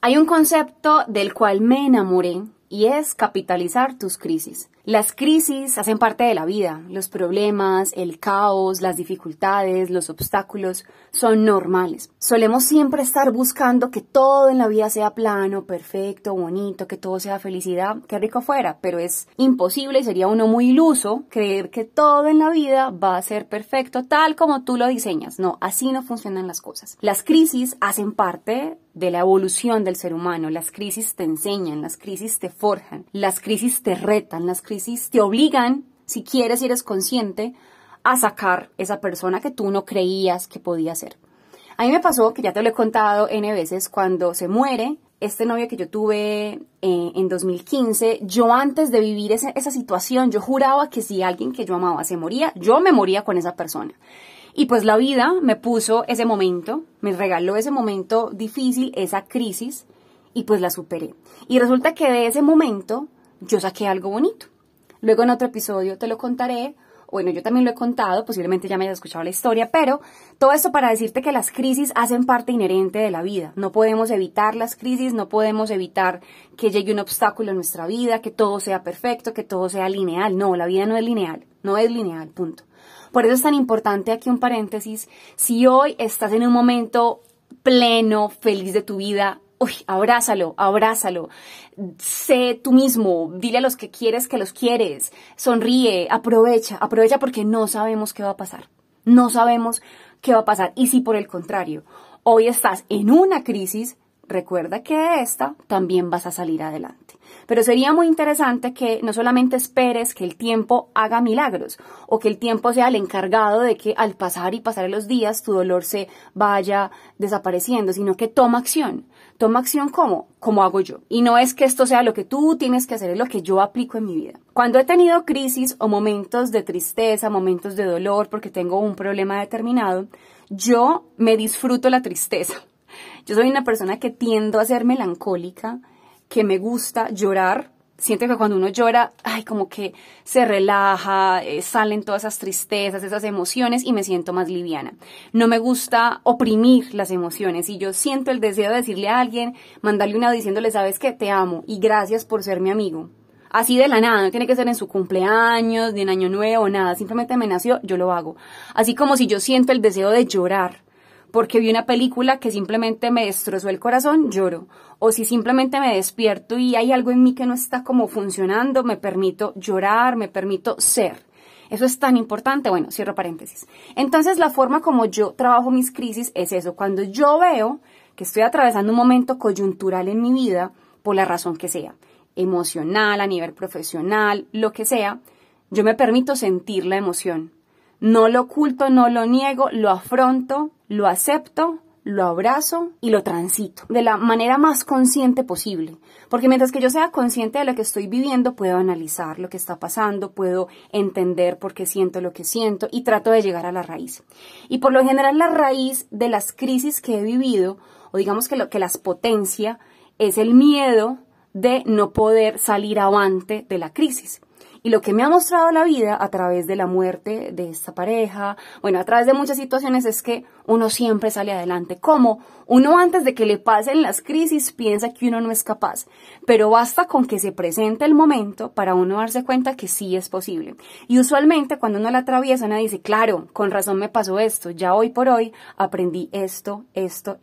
Hay un concepto del cual me enamoré y es capitalizar tus crisis. Las crisis hacen parte de la vida. Los problemas, el caos, las dificultades, los obstáculos son normales. Solemos siempre estar buscando que todo en la vida sea plano, perfecto, bonito, que todo sea felicidad. Qué rico fuera, pero es imposible y sería uno muy iluso creer que todo en la vida va a ser perfecto tal como tú lo diseñas. No, así no funcionan las cosas. Las crisis hacen parte de la evolución del ser humano. Las crisis te enseñan, las crisis te forjan, las crisis te retan, las crisis te obligan, si quieres y eres consciente, a sacar esa persona que tú no creías que podía ser. A mí me pasó, que ya te lo he contado N veces, cuando se muere este novio que yo tuve en 2015, yo antes de vivir esa situación, yo juraba que si alguien que yo amaba se moría, yo me moría con esa persona. Y pues la vida me puso ese momento, me regaló ese momento difícil, esa crisis, y pues la superé. Y resulta que de ese momento yo saqué algo bonito. Luego en otro episodio te lo contaré, bueno, yo también lo he contado, posiblemente ya me hayas escuchado la historia, pero todo esto para decirte que las crisis hacen parte inherente de la vida. No podemos evitar las crisis, no podemos evitar que llegue un obstáculo en nuestra vida, que todo sea perfecto, que todo sea lineal. No, la vida no es lineal, punto. Por eso es tan importante, aquí un paréntesis, si hoy estás en un momento pleno, feliz de tu vida, abrázalo, sé tú mismo, dile a los que quieres que los quieres, sonríe, aprovecha porque no sabemos qué va a pasar, y si por el contrario, hoy estás en una crisis, recuerda que de esta también vas a salir adelante. Pero sería muy interesante que no solamente esperes que el tiempo haga milagros o que el tiempo sea el encargado de que al pasar y pasar los días tu dolor se vaya desapareciendo, sino que toma acción. Toma acción como hago yo. Y no es que esto sea lo que tú tienes que hacer, es lo que yo aplico en mi vida. Cuando he tenido crisis o momentos de tristeza, momentos de dolor porque tengo un problema determinado, yo me disfruto la tristeza. Yo soy una persona que tiendo a ser melancólica, que me gusta llorar. Siento que cuando uno llora, como que se relaja, salen todas esas tristezas, esas emociones y me siento más liviana. No me gusta oprimir las emociones y yo siento el deseo de decirle a alguien, mandarle un audio diciéndole, ¿sabes qué? Te amo y gracias por ser mi amigo. Así de la nada, no tiene que ser en su cumpleaños, ni en año nuevo, nada, simplemente me nació, yo lo hago. Así como si yo siento el deseo de llorar porque vi una película que simplemente me destrozó el corazón, lloro. O si simplemente me despierto y hay algo en mí que no está como funcionando, me permito llorar, me permito ser. Eso es tan importante. Bueno, cierro paréntesis. Entonces, la forma como yo trabajo mis crisis es eso. Cuando yo veo que estoy atravesando un momento coyuntural en mi vida, por la razón que sea, emocional, a nivel profesional, lo que sea, yo me permito sentir la emoción. No lo oculto, no lo niego, lo afronto, lo acepto, lo abrazo y lo transito de la manera más consciente posible. Porque mientras que yo sea consciente de lo que estoy viviendo, puedo analizar lo que está pasando, puedo entender por qué siento lo que siento y trato de llegar a la raíz. Y por lo general la raíz de las crisis que he vivido, o digamos que lo que las potencia, es el miedo de no poder salir avante de la crisis. Y lo que me ha mostrado la vida a través de la muerte de esta pareja, a través de muchas situaciones es que uno siempre sale adelante. ¿Cómo? Uno antes de que le pasen las crisis piensa que uno no es capaz, pero basta con que se presente el momento para uno darse cuenta que sí es posible. Y usualmente cuando uno la atraviesa, uno dice, claro, con razón me pasó esto, ya hoy por hoy aprendí esto y esto.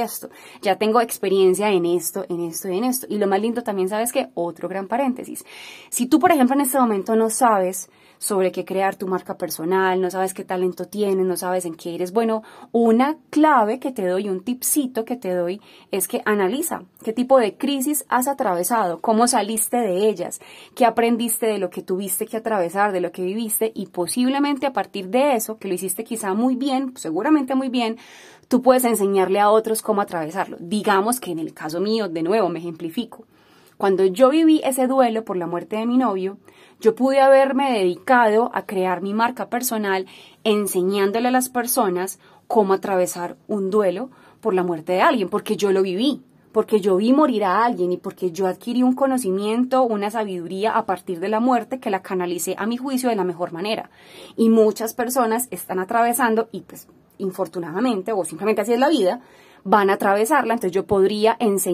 Ya tengo experiencia en esto. Y lo más lindo también, ¿sabes qué? Otro gran paréntesis. Si tú, por ejemplo, en este momento no sabes sobre qué crear tu marca personal, no sabes qué talento tienes, no sabes en qué eres bueno, una clave que te doy, un tipcito que te doy es que analiza qué tipo de crisis has atravesado, cómo saliste de ellas, qué aprendiste de lo que tuviste que atravesar, de lo que viviste y posiblemente a partir de eso, que lo hiciste quizá muy bien, seguramente muy bien, tú puedes enseñarle a otros cómo atravesarlo. Digamos que en el caso mío, de nuevo, me ejemplifico. Cuando yo viví ese duelo por la muerte de mi novio, yo pude haberme dedicado a crear mi marca personal enseñándole a las personas cómo atravesar un duelo por la muerte de alguien, porque yo lo viví, porque yo vi morir a alguien y porque yo adquirí un conocimiento, una sabiduría a partir de la muerte que la canalicé a mi juicio de la mejor manera. Y muchas personas están atravesando y pues infortunadamente o simplemente así es la vida, van a atravesarla, entonces yo podría enseñar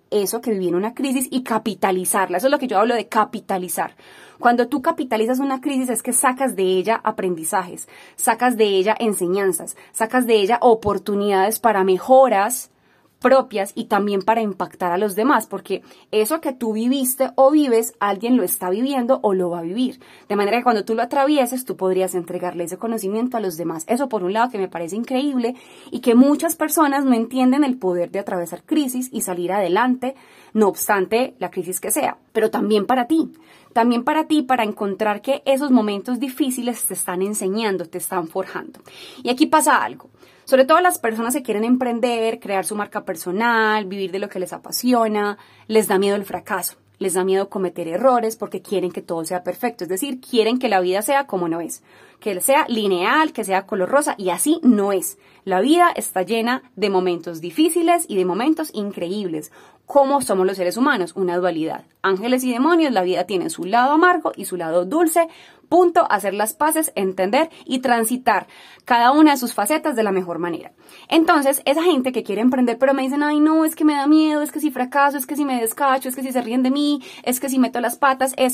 eso que viví en una crisis y capitalizarla. Eso es lo que yo hablo de capitalizar. Cuando tú capitalizas una crisis es que sacas de ella aprendizajes, sacas de ella enseñanzas, sacas de ella oportunidades para mejoras propias y también para impactar a los demás, porque eso que tú viviste o vives, alguien lo está viviendo o lo va a vivir. De manera que cuando tú lo atravieses, tú podrías entregarle ese conocimiento a los demás. Eso por un lado que me parece increíble y que muchas personas no entienden el poder de atravesar crisis y salir adelante, no obstante la crisis que sea, pero también para ti. También para ti, para encontrar que esos momentos difíciles te están enseñando, te están forjando. Y aquí pasa algo. Sobre todo las personas que quieren emprender, crear su marca personal, vivir de lo que les apasiona, les da miedo el fracaso, les da miedo cometer errores porque quieren que todo sea perfecto. Es decir, quieren que la vida sea como no es, que sea lineal, que sea color rosa, y así no es. La vida está llena de momentos difíciles y de momentos increíbles. ¿Cómo somos los seres humanos? Una dualidad. Ángeles y demonios, la vida tiene su lado amargo y su lado dulce. Punto, hacer las paces, entender y transitar cada una de sus facetas de la mejor manera. Entonces, esa gente que quiere emprender, pero me dicen, ay no, es que me da miedo, es que si fracaso, es que si me descacho, es que si se ríen de mí, es que si meto las patas, es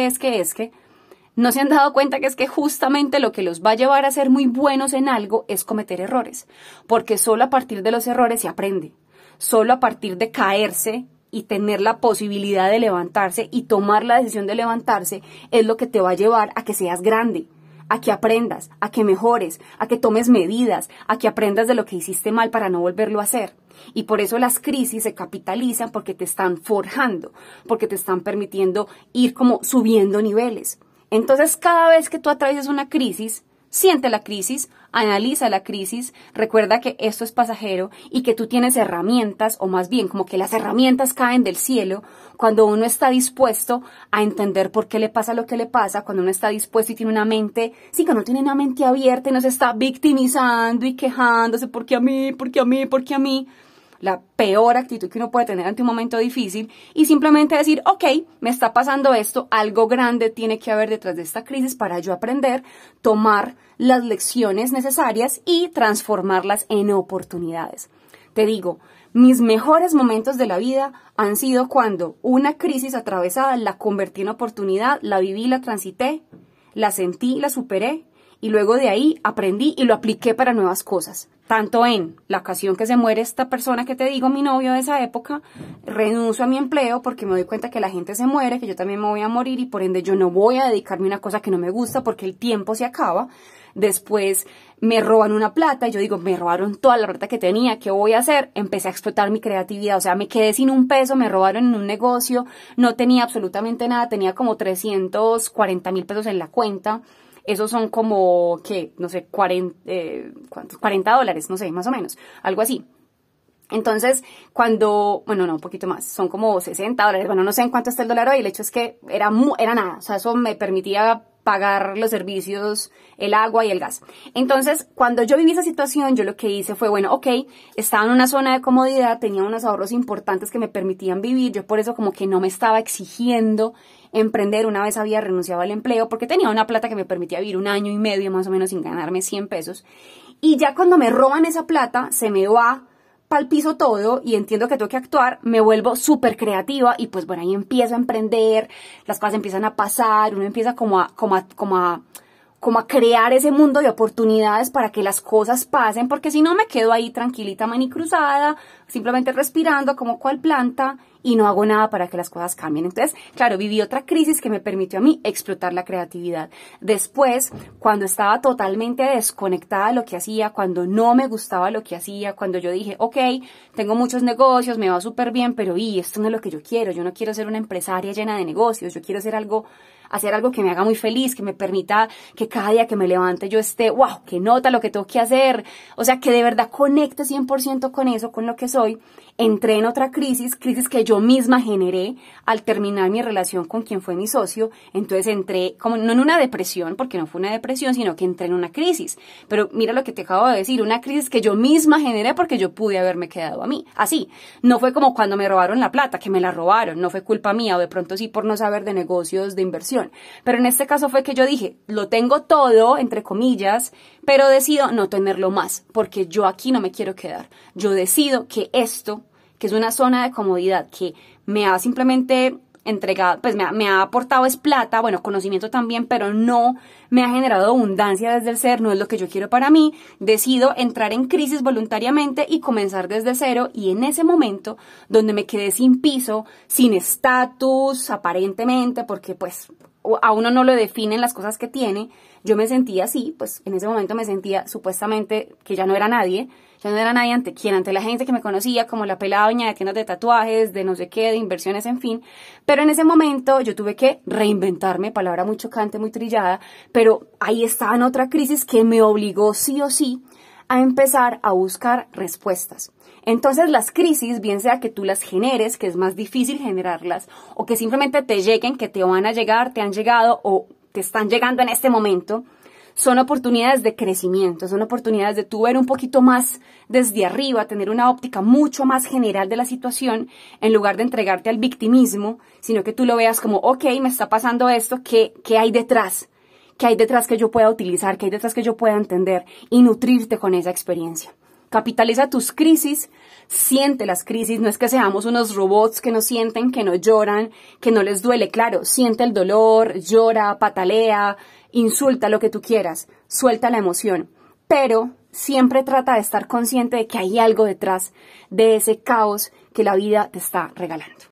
que, no se han dado cuenta que es que justamente lo que los va a llevar a ser muy buenos en algo es cometer errores, porque solo a partir de los errores se aprende, solo a partir de caerse y tener la posibilidad de levantarse y tomar la decisión de levantarse es lo que te va a llevar a que seas grande, a que aprendas, a que mejores, a que tomes medidas, a que aprendas de lo que hiciste mal para no volverlo a hacer. Y por eso las crisis se capitalizan porque te están forjando, porque te están permitiendo ir como subiendo niveles. Entonces, cada vez que tú atraviesas una crisis, siente la crisis, analiza la crisis, recuerda que esto es pasajero y que tú tienes herramientas, o más bien como que las herramientas caen del cielo cuando uno está dispuesto a entender por qué le pasa lo que le pasa, cuando uno está dispuesto y tiene una mente, sí, cuando tiene una mente abierta y no se está victimizando y quejándose, ¿por qué a mí? ¿Por qué a mí? ¿Por qué a mí? La peor actitud que uno puede tener ante un momento difícil y simplemente decir, ok, me está pasando esto, algo grande tiene que haber detrás de esta crisis para yo aprender, tomar las lecciones necesarias y transformarlas en oportunidades. Te digo, mis mejores momentos de la vida han sido cuando una crisis atravesada la convertí en oportunidad, la viví, la transité, la sentí, la superé. Y luego de ahí aprendí y lo apliqué para nuevas cosas. Tanto en la ocasión que se muere esta persona que te digo, mi novio de esa época, renuncio a mi empleo porque me doy cuenta que la gente se muere, que yo también me voy a morir y por ende yo no voy a dedicarme a una cosa que no me gusta porque el tiempo se acaba. Después me roban una plata y yo digo, me robaron toda la plata que tenía, ¿qué voy a hacer? Empecé a explotar mi creatividad, o sea, me quedé sin un peso, me robaron en un negocio, no tenía absolutamente nada, tenía como 340,000 pesos en la cuenta. Esos son como, ¿qué? No sé, $40, no sé, más o menos, algo así. Entonces, bueno, no, un poquito más, son como $60, bueno, no sé en cuánto está el dólar hoy, el hecho es que era nada, o sea, eso me permitía pagar los servicios, el agua y el gas. Entonces, cuando yo viví esa situación, yo lo que hice fue, bueno, ok, estaba en una zona de comodidad, tenía unos ahorros importantes que me permitían vivir, yo por eso como que no me estaba exigiendo emprender, una vez había renunciado al empleo porque tenía una plata que me permitía vivir 1 año y medio más o menos sin ganarme 100 pesos. Y ya cuando me roban esa plata, se me va pa'l piso todo y entiendo que tengo que actuar, me vuelvo súper creativa y pues bueno, ahí empiezo a emprender, las cosas empiezan a pasar, uno empieza como a crear ese mundo de oportunidades para que las cosas pasen, porque si no me quedo ahí tranquilita, manicruzada, simplemente respirando como cual planta y no hago nada para que las cosas cambien. Entonces, claro, viví otra crisis que me permitió a mí explotar la creatividad. Después, cuando estaba totalmente desconectada de lo que hacía, cuando no me gustaba lo que hacía, cuando yo dije, ok, tengo muchos negocios, me va súper bien, pero esto no es lo que yo no quiero ser una empresaria llena de negocios, yo quiero hacer algo que me haga muy feliz, que me permita que cada día que me levante yo esté, wow, qué nota lo que tengo que hacer, o sea, que de verdad conecte 100% con eso, con lo que soy. Entré en otra crisis que yo misma generé al terminar mi relación con quien fue mi socio. Entonces entré como no en una depresión, porque no fue una depresión, sino que entré en una crisis. Pero mira lo que te acabo de decir, una crisis que yo misma generé porque yo pude haberme quedado así. No fue como cuando me robaron la plata, que me la robaron, no fue culpa mía o de pronto sí por no saber de negocios, de inversión. Pero en este caso fue que yo dije, lo tengo todo, entre comillas, pero decido no tenerlo más, porque yo aquí no me quiero quedar. Yo decido que esto que es una zona de comodidad que me ha simplemente entregado, pues me ha aportado es plata, bueno, conocimiento también, pero no me ha generado abundancia desde el ser, no es lo que yo quiero para mí, decido entrar en crisis voluntariamente y comenzar desde cero, y en ese momento donde me quedé sin piso, sin estatus, aparentemente, porque pues a uno no lo definen las cosas que tiene, yo me sentía así, pues en ese momento me sentía supuestamente que ya no era nadie ante quién, ante la gente que me conocía como la pelada doña de tiendas de tatuajes, de no sé qué, de inversiones, en fin. Pero en ese momento yo tuve que reinventarme, palabra muy chocante, muy trillada, pero ahí estaba en otra crisis que me obligó sí o sí a empezar a buscar respuestas. Entonces las crisis, bien sea que tú las generes, que es más difícil generarlas, o que simplemente te lleguen, que te van a llegar, te han llegado o te están llegando en este momento, son oportunidades de crecimiento, son oportunidades de tú ver un poquito más desde arriba, tener una óptica mucho más general de la situación, en lugar de entregarte al victimismo, sino que tú lo veas como, ok, me está pasando esto, ¿qué hay detrás? ¿Qué hay detrás que yo pueda utilizar? ¿Qué hay detrás que yo pueda entender? Y nutrirte con esa experiencia. Capitaliza tus crisis, siente las crisis, no es que seamos unos robots que no sienten, que no lloran, que no les duele, claro, siente el dolor, llora, patalea, insulta, lo que tú quieras, suelta la emoción, pero siempre trata de estar consciente de que hay algo detrás de ese caos que la vida te está regalando.